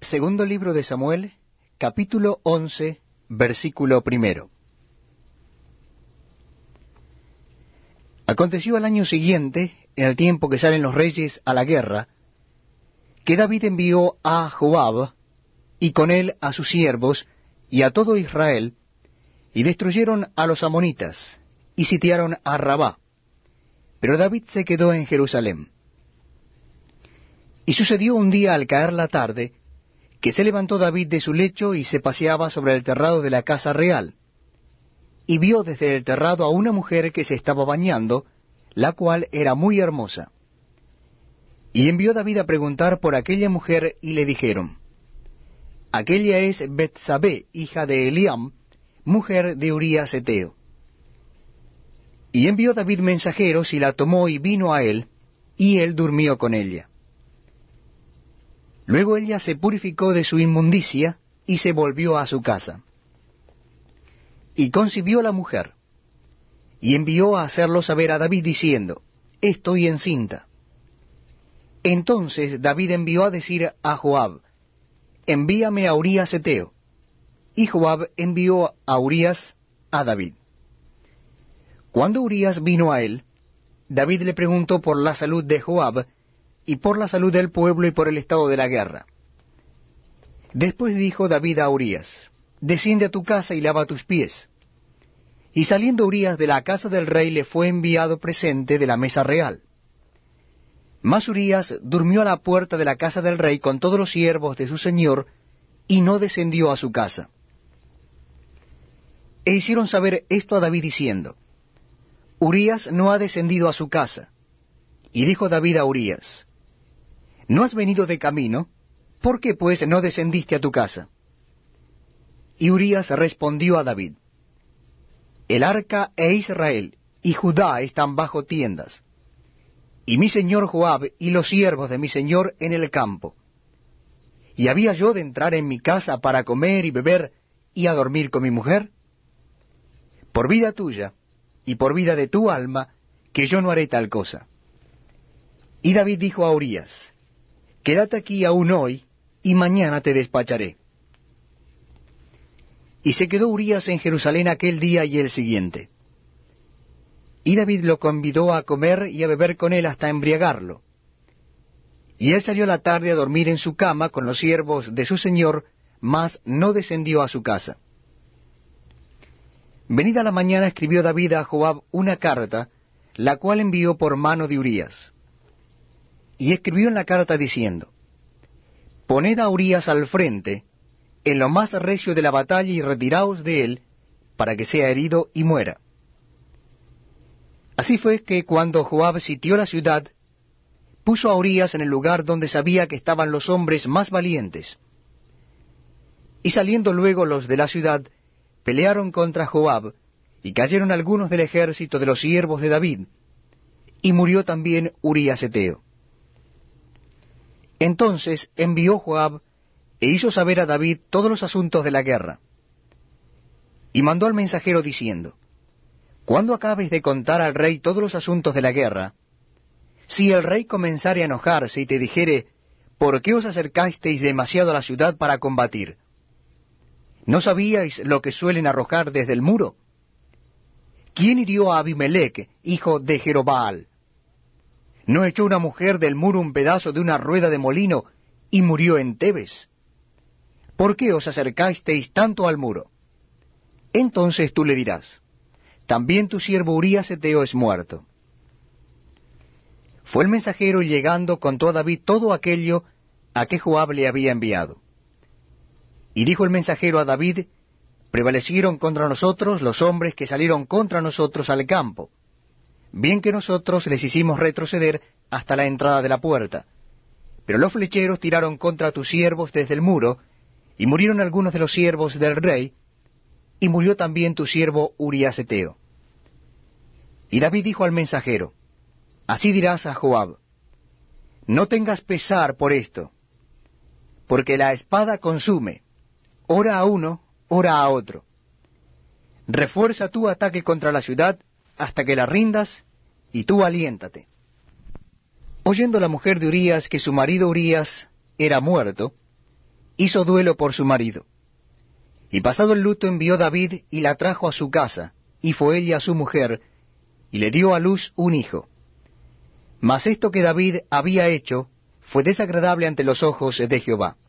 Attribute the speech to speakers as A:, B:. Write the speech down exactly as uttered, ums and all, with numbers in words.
A: Segundo libro de Samuel, capítulo once, versículo primero. Aconteció al año siguiente, en el tiempo que salen los reyes a la guerra, que David envió a Joab, y con él a sus siervos, y a todo Israel, y destruyeron a los amonitas, y sitiaron a Rabá. Pero David se quedó en Jerusalén. Y sucedió un día al caer la tarde, que se levantó David de su lecho y se paseaba sobre el terrado de la casa real, y vio desde el terrado a una mujer que se estaba bañando, la cual era muy hermosa. Y envió David a preguntar por aquella mujer, y le dijeron, aquella es Betsabé, hija de Eliam, mujer de Urías Heteo. Y envió David mensajeros, y la tomó y vino a él, y él durmió con ella. Luego ella se purificó de su inmundicia, y se volvió a su casa. Y concibió la mujer, y envió a hacerlo saber a David, diciendo, estoy encinta. Entonces David envió a decir a Joab, envíame a Urías Heteo. Y Joab envió a Urías a David. Cuando Urías vino a él, David le preguntó por la salud de Joab, y por la salud del pueblo y por el estado de la guerra. Después dijo David a Urías, desciende a tu casa y lava tus pies. Y saliendo Urías de la casa del rey, le fue enviado presente de la mesa real. Mas Urías durmió a la puerta de la casa del rey con todos los siervos de su señor, y no descendió a su casa. E hicieron saber esto a David diciendo, Urías no ha descendido a su casa. Y dijo David a Urías, ¿no has venido de camino? ¿Por qué pues no descendiste a tu casa? Y Urías respondió a David, el arca e Israel y Judá están bajo tiendas, y mi señor Joab y los siervos de mi señor en el campo. ¿Y había yo de entrar en mi casa para comer y beber y a dormir con mi mujer? Por vida tuya y por vida de tu alma, que yo no haré tal cosa. Y David dijo a Urías, quédate aquí aún hoy, y mañana te despacharé. Y se quedó Urías en Jerusalén aquel día y el siguiente. Y David lo convidó a comer y a beber con él hasta embriagarlo. Y él salió a la tarde a dormir en su cama con los siervos de su señor, mas no descendió a su casa. Venida la mañana escribió David a Joab una carta, la cual envió por mano de Urías. Y escribió en la carta diciendo, poned a Urías al frente, en lo más recio de la batalla, y retiraos de él, para que sea herido y muera. Así fue que cuando Joab sitió la ciudad, puso a Urías en el lugar donde sabía que estaban los hombres más valientes. Y saliendo luego los de la ciudad, pelearon contra Joab, y cayeron algunos del ejército de los siervos de David, y murió también Urías Heteo. Entonces envió Joab, e hizo saber a David todos los asuntos de la guerra. Y mandó al mensajero diciendo, cuando acabes de contar al rey todos los asuntos de la guerra, si el rey comenzare a enojarse y te dijere, ¿por qué os acercasteis demasiado a la ciudad para combatir? ¿No sabíais lo que suelen arrojar desde el muro? ¿Quién hirió a Abimelech, hijo de Jerobbaal? ¿No echó una mujer del muro un pedazo de una rueda de molino y murió en Tebes? ¿Por qué os acercasteis tanto al muro? Entonces tú le dirás, también tu siervo Urías Heteo es muerto. Fue el mensajero y llegando contó a David todo aquello a que Joab le había enviado. Y dijo el mensajero a David, prevalecieron contra nosotros los hombres que salieron contra nosotros al campo, bien que nosotros les hicimos retroceder hasta la entrada de la puerta. Pero los flecheros tiraron contra tus siervos desde el muro, y murieron algunos de los siervos del rey, y murió también tu siervo Urías Heteo. Y David dijo al mensajero, así dirás a Joab, no tengas pesar por esto, porque la espada consume, ora a uno, ora a otro. Refuerza tu ataque contra la ciudad, hasta que la rindas, y tú aliéntate. Oyendo la mujer de Urías que su marido Urías era muerto, hizo duelo por su marido. Y pasado el luto envió David y la trajo a su casa, y fue ella su mujer, y le dio a luz un hijo. Mas esto que David había hecho fue desagradable ante los ojos de Jehová.